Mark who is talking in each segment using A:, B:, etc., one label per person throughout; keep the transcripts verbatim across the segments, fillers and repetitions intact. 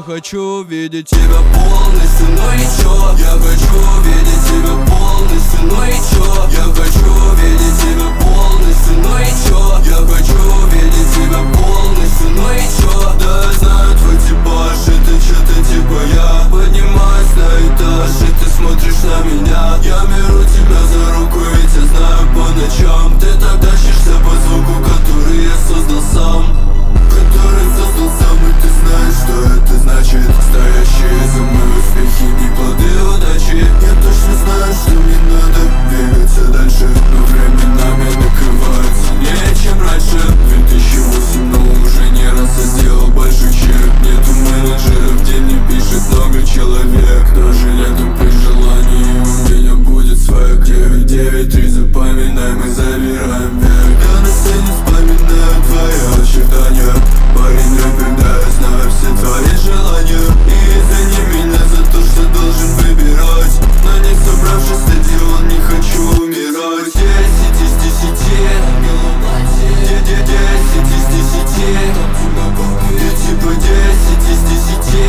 A: хочу видеть тебя полностью, ну и чё? Я хочу видеть тебя полностью, ну и чё? Я хочу видеть тебя полностью, ну и чё? Я хочу видеть тебя полностью, ну и чё? Да я знаю твой типаж, это чё-то типа я поднимаюсь на этаж, и ты смотришь на меня. Я беру тебя за руку, ведь я знаю по ночам ты так тащишься по звуку, который я создал сам, который создал сам, и ты знаешь, что это значит. Стоящие за мной успехи и плоды удачи. Я точно знаю, что мне надо двигаться дальше, но временами накрывает сильнее, чем раньше. Две тысячи восемь, но уже не раз я сделал большой чек. Нету менеджеров, где мне пишет много человек. Даже летом при желании у меня будет своя девять девять три. Запоминаем и забираем век. Я на сцене вспоминаю твои ожидания. Парень рэпер, да, я знаю все твои желания. И извини меня за то, что должен выбирать. На них собравшись стадион, не хочу умирать. Десять из десяти, десять из десяти, ты типа десять из десяти,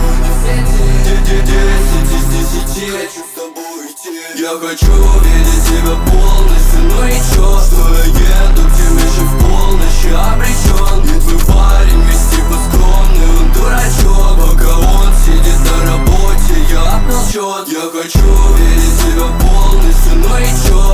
A: десять из десяти. Хочу с тобой идти. Я хочу увидеть тебя полностью, ну и чё? Что я еду к тебе еще в полночь, я обречен. И твой парень весь типа скромный, он дурачок. Пока он сидит на работе, я обнал счет. Я хочу увидеть тебя полностью, ну и чё?